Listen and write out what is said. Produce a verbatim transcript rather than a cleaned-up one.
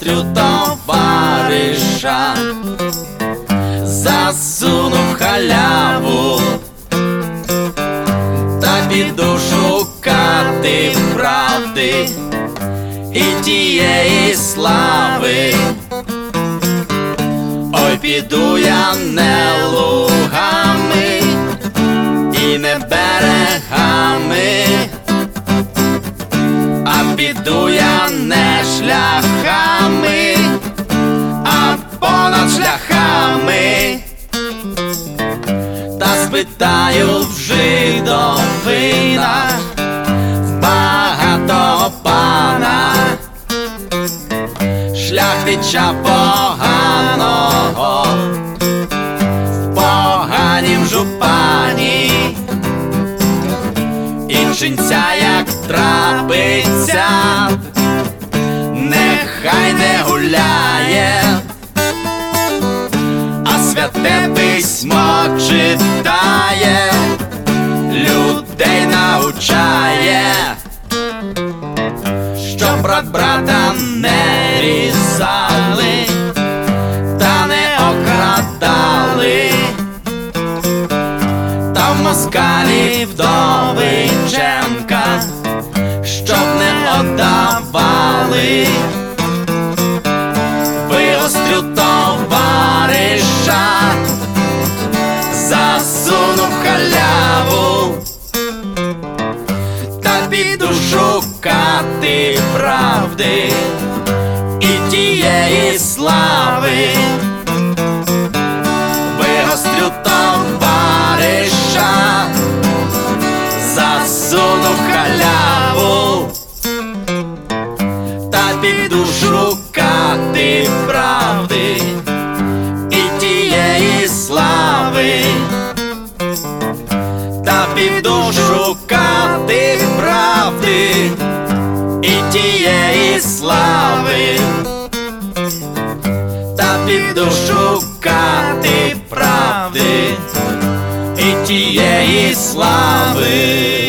вигострю товариша, засуну в халяву та піду шукати правди і тієї слави. Ой, піду я не лугами і не берегами, а піду я не шляхами, а понад шляхами. Та спитаю в жидовина, в багатопана, шляхтича поганого в поганім жупані, і чинця як трапиться, нехай не гуляє, а святе письмо читає, людей навчає, щоб брат брата не різали та не окрадали, та в москалі вдовиченка щоб не отдавали. Вигострю товариша, засуну в халяву та піду шукати правди і тієї слави. Вигострю товариша, засуну в халяву та піду шукати правди і тієї слави. Та піду шукати правди і тієї слави. Та піду шукати правди і тієї слави.